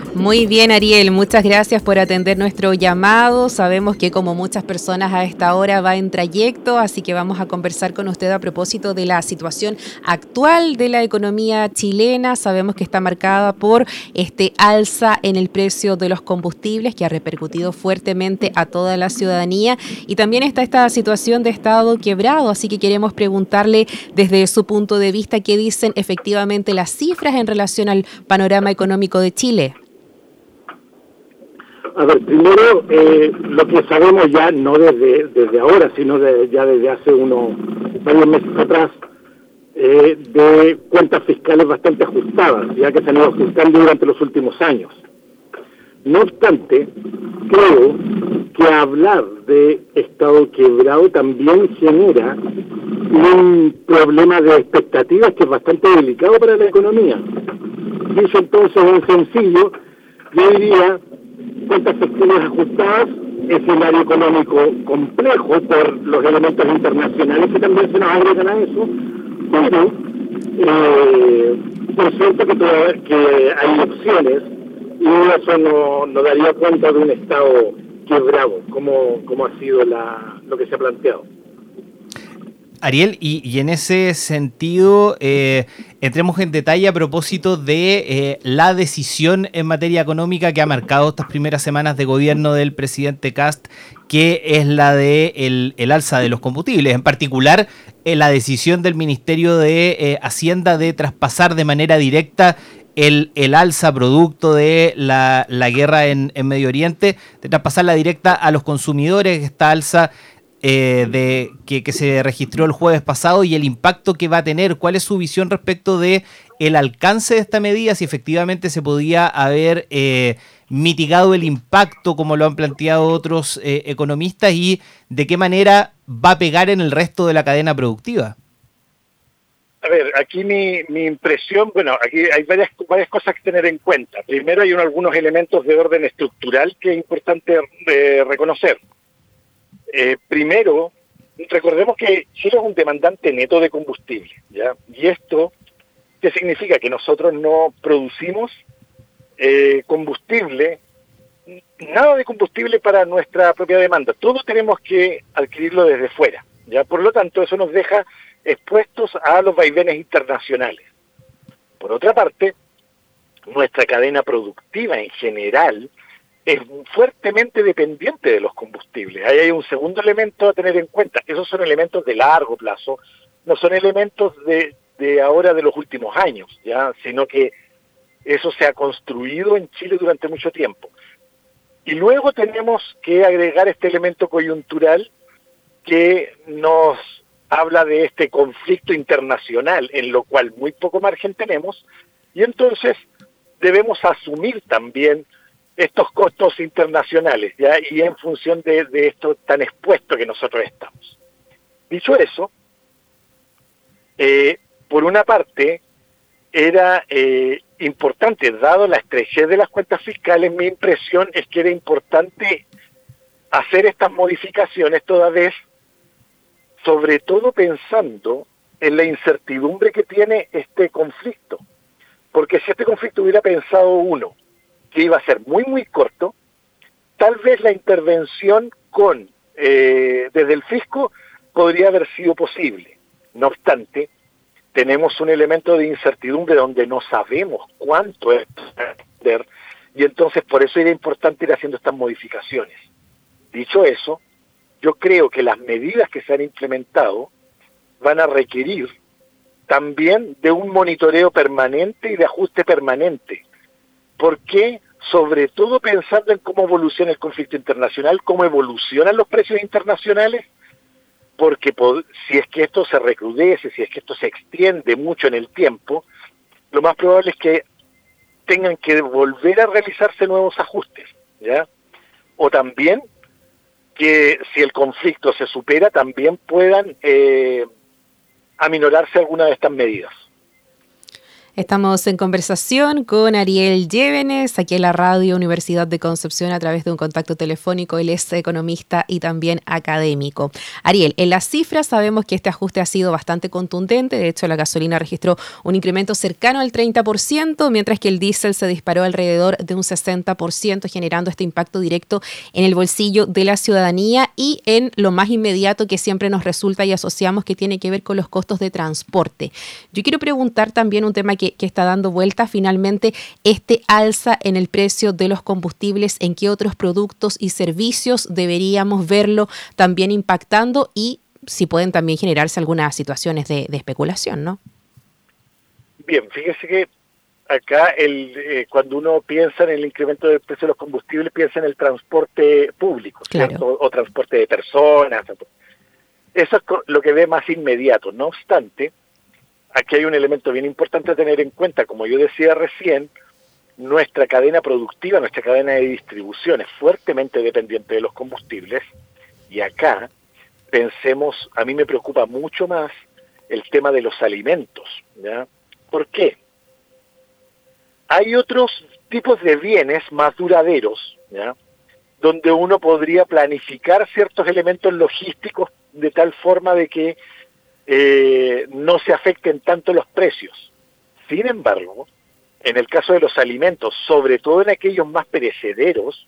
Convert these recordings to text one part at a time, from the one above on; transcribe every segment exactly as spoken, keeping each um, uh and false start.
Muy bien, Ariel, muchas gracias por atender nuestro llamado. Sabemos que como muchas personas a esta hora va en trayecto, así que vamos a conversar con usted a propósito de la situación actual de la economía chilena. Sabemos que está marcada por este alza en el precio de los combustibles que ha repercutido fuertemente a toda la ciudadanía, y también está esta situación de estado quebrado, así que queremos preguntarle desde su punto de vista qué dicen efectivamente las cifras en relación al panorama económico de Chile. A ver, primero, eh, lo que sabemos ya, no desde desde ahora, sino de, ya desde hace unos varios meses atrás, eh, de cuentas fiscales bastante ajustadas, ya que se han ido ajustando durante los últimos años. No obstante, creo que hablar de estado quebrado también genera un problema de expectativas que es bastante delicado para la economía. Dicho entonces en sencillo, yo diría cuentas fiscales ajustadas, escenario económico complejo por los elementos internacionales que también se nos agregan a eso, pero eh, por cierto que, toda, que hay opciones y eso no, no daría cuenta de un estado quebrado, como, como ha sido la, lo que se ha planteado. Ariel, y, y en ese sentido, eh, entremos en detalle a propósito de eh, la decisión en materia económica que ha marcado estas primeras semanas de gobierno del presidente Kast, que es la de el, el alza de los combustibles, en particular eh, la decisión del Ministerio de eh, Hacienda de traspasar de manera directa el, el alza producto de la, la guerra en, en Medio Oriente, de traspasarla directa a los consumidores, esta alza Eh, de que, que se registró el jueves pasado y el impacto que va a tener. ¿Cuál es su visión respecto de el alcance de esta medida? Si efectivamente se podía haber eh, mitigado el impacto como lo han planteado otros eh, economistas, y de qué manera va a pegar en el resto de la cadena productiva. A ver, aquí mi, mi impresión, bueno, aquí hay varias, varias cosas que tener en cuenta. Primero, hay un, algunos elementos de orden estructural que es importante eh, reconocer. Eh, primero, recordemos que Chile es un demandante neto de combustible, ¿ya? Y esto, ¿qué significa? Que nosotros no producimos eh, combustible, nada de combustible para nuestra propia demanda. Todo tenemos que adquirirlo desde fuera, ¿ya? Por lo tanto, eso nos deja expuestos a los vaivenes internacionales. Por otra parte, nuestra cadena productiva en general es fuertemente dependiente de los combustibles. Ahí hay un segundo elemento a tener en cuenta. Esos son elementos de largo plazo, no son elementos de, de ahora, de los últimos años, ya, sino que eso se ha construido en Chile durante mucho tiempo. Y luego tenemos que agregar este elemento coyuntural que nos habla de este conflicto internacional, en lo cual muy poco margen tenemos, y entonces debemos asumir también estos costos internacionales, ¿ya? Y en función de, de esto tan expuesto que nosotros estamos. Dicho eso, eh, por una parte, era eh, importante, dado la estrechez de las cuentas fiscales, mi impresión es que era importante hacer estas modificaciones toda vez, sobre todo pensando en la incertidumbre que tiene este conflicto. Porque si este conflicto hubiera pensado uno, que iba a ser muy, muy corto, tal vez la intervención con eh, desde el fisco podría haber sido posible. No obstante, tenemos un elemento de incertidumbre donde no sabemos cuánto es, y entonces por eso era importante ir haciendo estas modificaciones. Dicho eso, yo creo que las medidas que se han implementado van a requerir también de un monitoreo permanente y de ajuste permanente. ¿Por qué? Sobre todo pensando en cómo evoluciona el conflicto internacional, cómo evolucionan los precios internacionales, porque si es que esto se recrudece, si es que esto se extiende mucho en el tiempo, lo más probable es que tengan que volver a realizarse nuevos ajustes, ¿ya? O también que si el conflicto se supera, también puedan eh, aminorarse algunas de estas medidas. Estamos en conversación con Ariel Llévenes, aquí en la Radio Universidad de Concepción a través de un contacto telefónico. Él es economista y también académico. Ariel, en las cifras sabemos que este ajuste ha sido bastante contundente. De hecho, la gasolina registró un incremento cercano al treinta por ciento, mientras que el diésel se disparó alrededor de un sesenta por ciento, generando este impacto directo en el bolsillo de la ciudadanía y en lo más inmediato que siempre nos resulta y asociamos, que tiene que ver con los costos de transporte. Yo quiero preguntar también un tema que que está dando vuelta finalmente, este alza en el precio de los combustibles, ¿en qué otros productos y servicios deberíamos verlo también impactando? Y si pueden también generarse algunas situaciones de, de especulación, ¿no? Bien, fíjese que acá el eh, cuando uno piensa en el incremento del precio de los combustibles, piensa en el transporte público, claro, ¿cierto? O, o transporte de personas. Eso es lo que ve más inmediato. No obstante, aquí hay un elemento bien importante a tener en cuenta. Como yo decía recién, nuestra cadena productiva, nuestra cadena de distribución es fuertemente dependiente de los combustibles, y acá pensemos, a mí me preocupa mucho más el tema de los alimentos, ¿ya? ¿Por qué? Hay otros tipos de bienes más duraderos, ¿ya?, donde uno podría planificar ciertos elementos logísticos de tal forma de que Eh, no se afecten tanto los precios. Sin embargo, en el caso de los alimentos, sobre todo en aquellos más perecederos,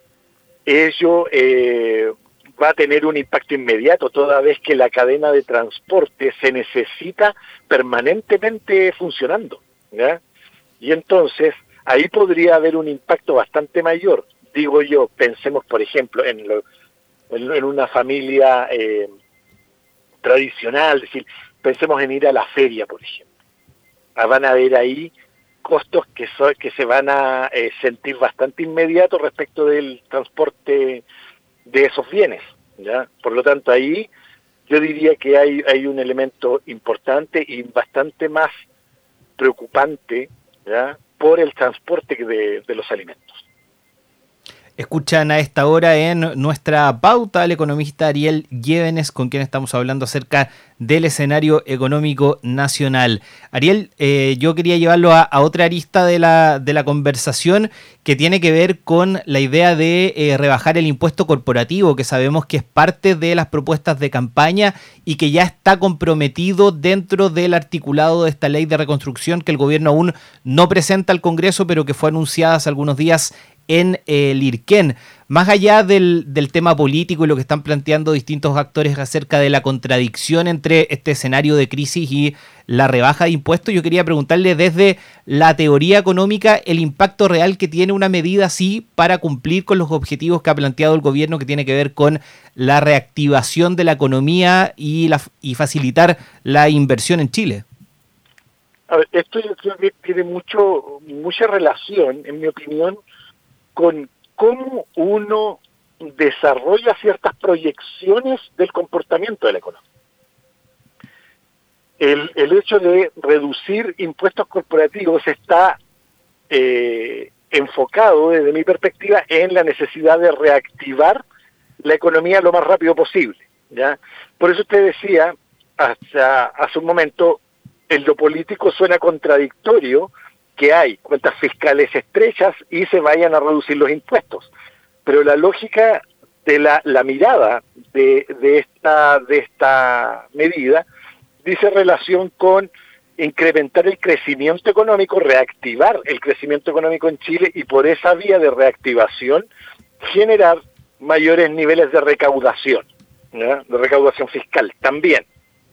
ello eh, va a tener un impacto inmediato, toda vez que la cadena de transporte se necesita permanentemente funcionando, ¿ya? Y entonces, ahí podría haber un impacto bastante mayor. Digo yo, pensemos, por ejemplo, en, lo, en, en una familia Eh, tradicional, es decir, pensemos en ir a la feria, por ejemplo. Ah, van a haber ahí costos que, so, que se van a eh, sentir bastante inmediatos respecto del transporte de esos bienes, ¿ya? Por lo tanto, ahí yo diría que hay, hay un elemento importante y bastante más preocupante, ¿ya?, por el transporte de, de los alimentos. Escuchan a esta hora en nuestra pauta al economista Ariel Llévenes, con quien estamos hablando acerca del escenario económico nacional. Ariel, eh, yo quería llevarlo a, a otra arista de la, de la conversación, que tiene que ver con la idea de eh, rebajar el impuesto corporativo, que sabemos que es parte de las propuestas de campaña y que ya está comprometido dentro del articulado de esta ley de reconstrucción que el gobierno aún no presenta al Congreso, pero que fue anunciada hace algunos días en el IRQEN. Más allá del, del tema político y lo que están planteando distintos actores acerca de la contradicción entre este escenario de crisis y la rebaja de impuestos, yo quería preguntarle desde la teoría económica el impacto real que tiene una medida así para cumplir con los objetivos que ha planteado el gobierno, que tiene que ver con la reactivación de la economía y, la, y facilitar la inversión en Chile. A ver, esto yo creo que tiene mucho, mucha relación, en mi opinión, con cómo uno desarrolla ciertas proyecciones del comportamiento de la economía. El, el hecho de reducir impuestos corporativos está eh, enfocado, desde mi perspectiva, en la necesidad de reactivar la economía lo más rápido posible, ¿ya? Por eso usted decía, hasta hace un momento, en lo político suena contradictorio que hay cuentas fiscales estrechas y se vayan a reducir los impuestos. Pero la lógica de la, la mirada de, de, esta, de esta medida dice relación con incrementar el crecimiento económico, reactivar el crecimiento económico en Chile y por esa vía de reactivación generar mayores niveles de recaudación, ¿ya?, de recaudación fiscal también.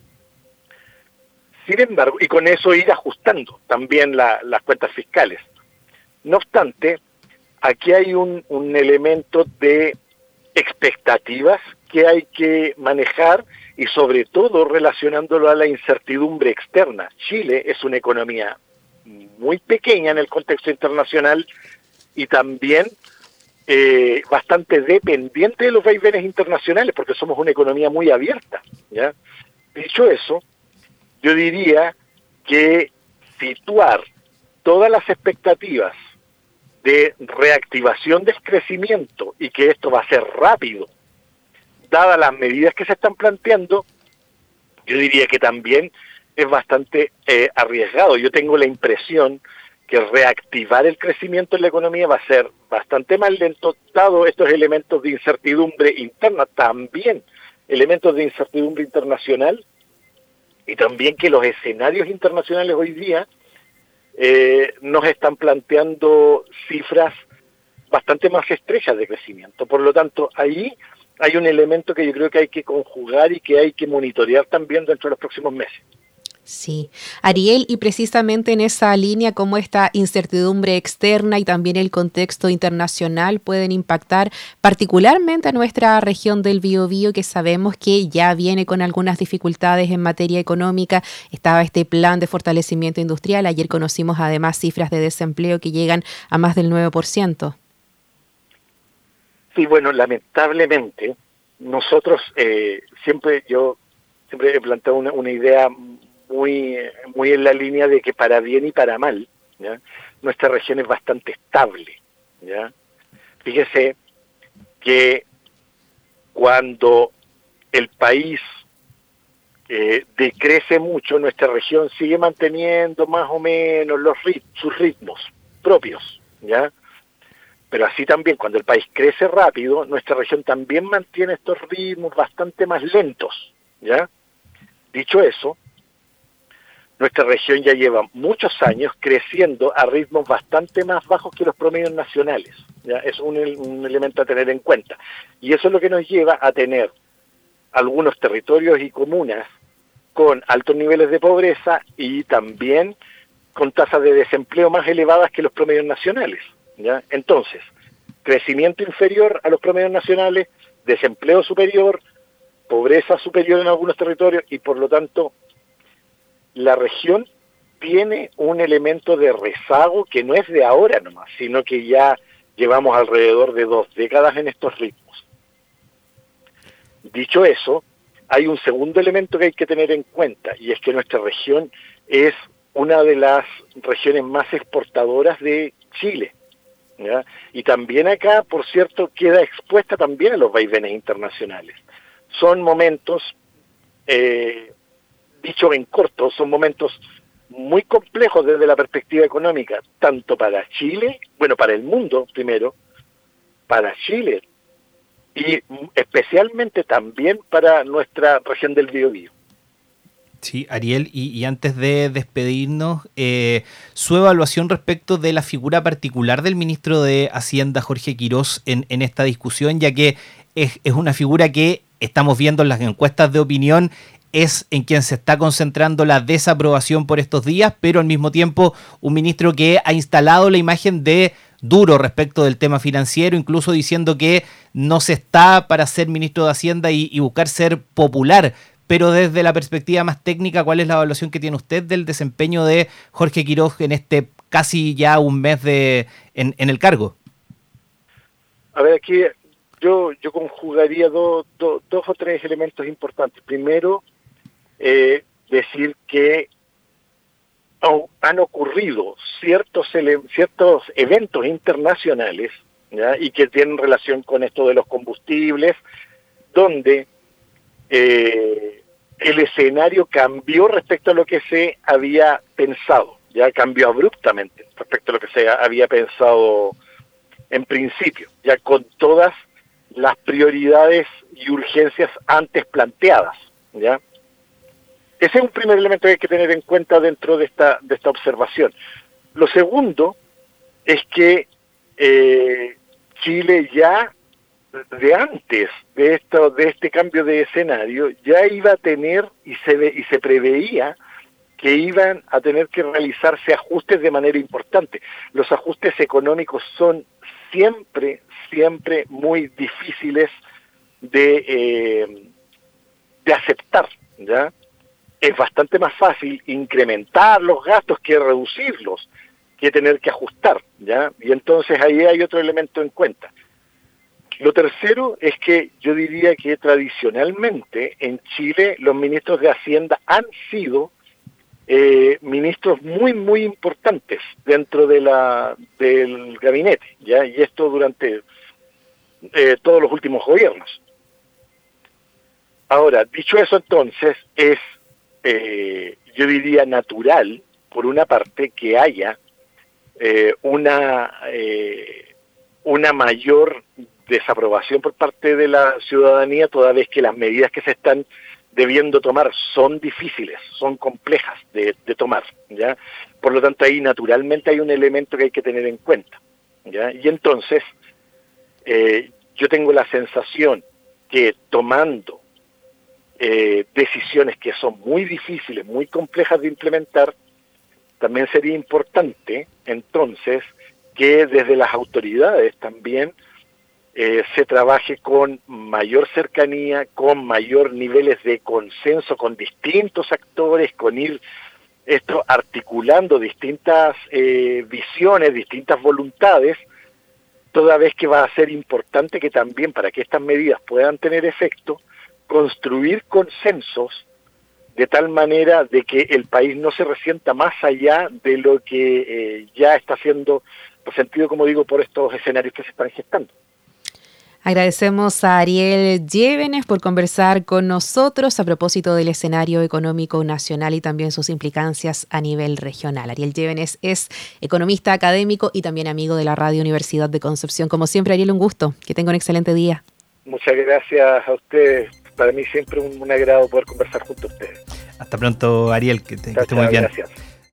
Sin embargo, y con eso ir ajustando también la, las cuentas fiscales. No obstante, aquí hay un, un elemento de expectativas que hay que manejar y sobre todo relacionándolo a la incertidumbre externa. Chile es una economía muy pequeña en el contexto internacional y también eh, bastante dependiente de los vaivenes internacionales porque somos una economía muy abierta, ¿ya? Dicho eso, yo diría que situar todas las expectativas de reactivación del crecimiento y que esto va a ser rápido, dadas las medidas que se están planteando, yo diría que también es bastante eh, arriesgado. Yo tengo la impresión que reactivar el crecimiento en la economía va a ser bastante más lento, dado estos elementos de incertidumbre interna, también elementos de incertidumbre internacional, y también que los escenarios internacionales hoy día eh, nos están planteando cifras bastante más estrechas de crecimiento. Por lo tanto, ahí hay un elemento que yo creo que hay que conjugar y que hay que monitorear también dentro de los próximos meses. Sí. Ariel, y precisamente en esa línea, cómo esta incertidumbre externa y también el contexto internacional pueden impactar particularmente a nuestra región del Biobío, que sabemos que ya viene con algunas dificultades en materia económica. Estaba este plan de fortalecimiento industrial. Ayer conocimos además cifras de desempleo que llegan a más del nueve por ciento. Sí, bueno, lamentablemente, nosotros eh, siempre, yo siempre he planteado una, una idea muy muy en la línea de que para bien y para mal, ¿ya?, nuestra región es bastante estable, ¿ya? Fíjese que cuando el país eh, decrece mucho, nuestra región sigue manteniendo más o menos los rit- sus ritmos propios, ¿ya? Pero así también, cuando el país crece rápido, nuestra región también mantiene estos ritmos bastante más lentos, ¿ya? Dicho eso, nuestra región ya lleva muchos años creciendo a ritmos bastante más bajos que los promedios nacionales, ¿ya? Es un, un elemento a tener en cuenta. Y eso es lo que nos lleva a tener algunos territorios y comunas con altos niveles de pobreza y también con tasas de desempleo más elevadas que los promedios nacionales, ¿ya? Entonces, crecimiento inferior a los promedios nacionales, desempleo superior, pobreza superior en algunos territorios y por lo tanto la región tiene un elemento de rezago que no es de ahora nomás, sino que ya llevamos alrededor de dos décadas en estos ritmos. Dicho eso, hay un segundo elemento que hay que tener en cuenta, y es que nuestra región es una de las regiones más exportadoras de Chile, ¿ya? Y también acá, por cierto, queda expuesta también a los vaivenes internacionales. Son momentos... Eh, dicho en corto, son momentos muy complejos desde la perspectiva económica, tanto para Chile, bueno, para el mundo primero, para Chile, y especialmente también para nuestra región del Biobío. Sí, Ariel, y, y antes de despedirnos, eh, su evaluación respecto de la figura particular del ministro de Hacienda, Jorge Quirós, en, en esta discusión, ya que es, es una figura que estamos viendo en las encuestas de opinión, es en quien se está concentrando la desaprobación por estos días, pero al mismo tiempo un ministro que ha instalado la imagen de duro respecto del tema financiero, incluso diciendo que no se está para ser ministro de Hacienda y, y buscar ser popular. Pero desde la perspectiva más técnica, ¿cuál es la evaluación que tiene usted del desempeño de Jorge Quirós en este casi ya un mes de en, en el cargo? A ver, aquí yo yo conjugaría do, do, dos o tres elementos importantes. Primero, eh, decir que oh, han ocurrido ciertos ele- ciertos eventos internacionales, ¿ya?, y que tienen relación con esto de los combustibles, donde eh, el escenario cambió respecto a lo que se había pensado, ya cambió abruptamente respecto a lo que se había pensado en principio, ya con todas las prioridades y urgencias antes planteadas, ¿ya? Ese es un primer elemento que hay que tener en cuenta dentro de esta de esta observación. Lo segundo es que eh, Chile ya de antes de esto de este cambio de escenario ya iba a tener y se ve, y se preveía que iban a tener que realizarse ajustes de manera importante. Los ajustes económicos son siempre siempre muy difíciles de eh, de aceptar, ¿ya? Es bastante más fácil incrementar los gastos que reducirlos, que tener que ajustar, ¿ya? Y entonces ahí hay otro elemento en cuenta. Lo tercero es que yo diría que tradicionalmente en Chile los ministros de Hacienda han sido eh, ministros muy, muy importantes dentro de la del gabinete, ¿ya? Y esto durante eh, todos los últimos gobiernos. Ahora, dicho eso entonces, es Eh, yo diría natural, por una parte, que haya eh, una, eh, una mayor desaprobación por parte de la ciudadanía, toda vez que las medidas que se están debiendo tomar son difíciles, son complejas de, de tomar, ¿ya? Por lo tanto, ahí naturalmente hay un elemento que hay que tener en cuenta, ¿ya? Y entonces, eh, yo tengo la sensación que tomando eh, decisiones que son muy difíciles, muy complejas de implementar, también sería importante, entonces, que desde las autoridades también Eh, se trabaje con mayor cercanía, con mayor niveles de consenso con distintos actores, con ir esto articulando distintas eh, visiones, distintas voluntades, toda vez que va a ser importante que también, para que estas medidas puedan tener efecto, construir consensos de tal manera de que el país no se resienta más allá de lo que eh, ya está siendo resentido, como digo, por estos escenarios que se están gestando. Agradecemos a Ariel Llévenes por conversar con nosotros a propósito del escenario económico nacional y también sus implicancias a nivel regional. Ariel Llévenes es economista académico y también amigo de la Radio Universidad de Concepción. Como siempre, Ariel, un gusto. Que tenga un excelente día. Muchas gracias a ustedes. Para mí siempre un, un agrado poder conversar junto a ustedes. Hasta pronto, Ariel. Que, te, chao, que esté muy chao, bien. Gracias.